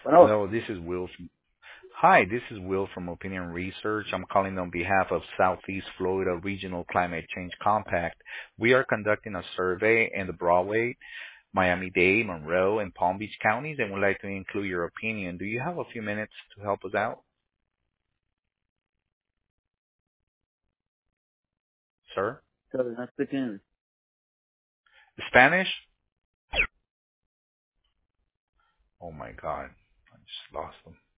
Bueno, Hello, this is Will. Hi, this is Will from Opinion Research. I'm calling on behalf of Southeast Florida Regional Climate Change Compact. We are conducting a survey in the Broadway, Miami-Dade, Monroe, and Palm Beach counties, and would like to include your opinion. Do you have a few minutes to help us out, sir? so I speak in. Spanish? Oh my God, I just lost them.